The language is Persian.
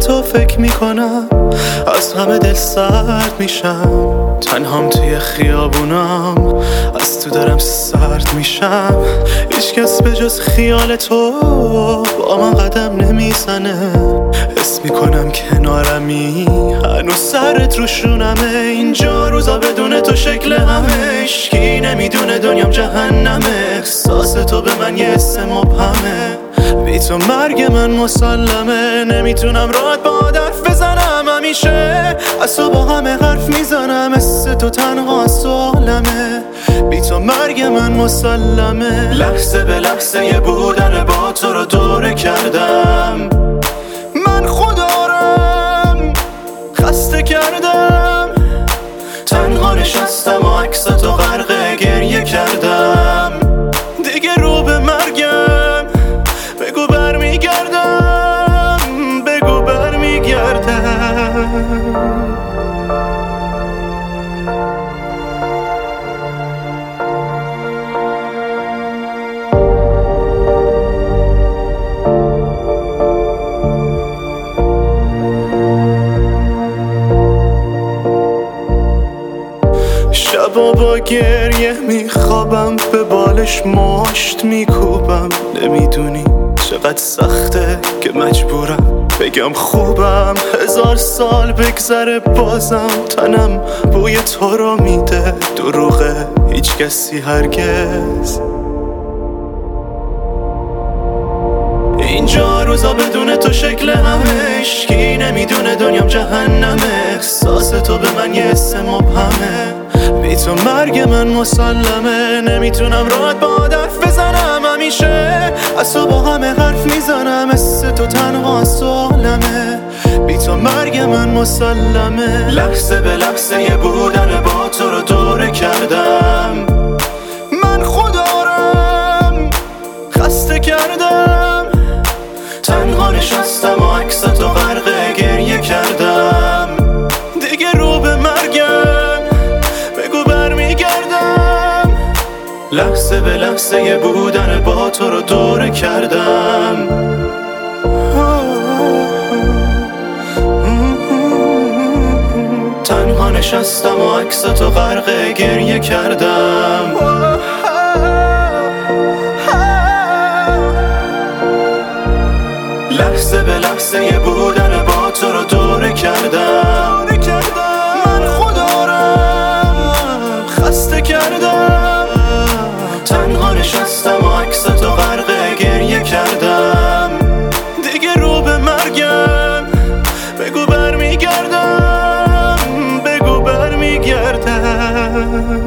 تو فکر میکنم از همه دل سرد میشم. تنهام توی خیابونم از تو دارم سرد میشم. هیچ کس به جز خیال تو با من قدم نمیزنه. حس میکنم کنارمی هنوز سرت روشونمه. اینجا روزا بدون تو شکل همه. هیچکی نمیدونه دنیام جهنمه. احساس تو به من یه حس مبهمه. بی تو مرگ من مسلمه. نمیتونم راحت با حرف بزنم. همیشه از تو با همه حرف میزنم. مثل تو تنها از عالمه. بی تو مرگ من مسلمه. لحظه به لحظه یه بودن با تو رو دوره کردم. من خودارم خسته کردم. تنها نشستم و عکس تو غرق گریه کردم. دیگه رو به مرگم بگو برمیگردم. بگو برمیگردم. شبا با گریه میخوابم. به بالش مشت میکوبم. نمیدونی چقدر سخته که مجبورم بگم خوبم. 1000 سال بگذره بازم تنم بوی تو رو میده. دروغه هیچ کسی هرگز. اینجا روزا بدون تو شکل همه. هیچکی نمیدونه دنیام جهنمه. احساس تو به من یه حس مبهمه. بی تو مرگ من مسلمه. نمیتونم راحت با حرف بزنم. همیشه از تو با همه حرف میزنم. مثل تو تنها از عالمه. بی تو مرگ من مسلمه. لحظه به لحظه یه بودن با تو رو دوره کردم. من خودارم خسته کردم. تنها نشستم و عکس تو غرق گریه کردم. دیگه رو به مرگم بگو برمیگردم. لحظه به لحظه یه بودن با تو رو دوره کردم. تنها نشستم و عکس تو غرق گریه کردم. لحظه به لحظه یه بودن با تو رو دوره کردم. من خودارم خسته کردم. تنها نشستم و عکس تو غرق گریه کردم. دیگه رو به مرگم بگو برمیگردم. بگو برمیگردم.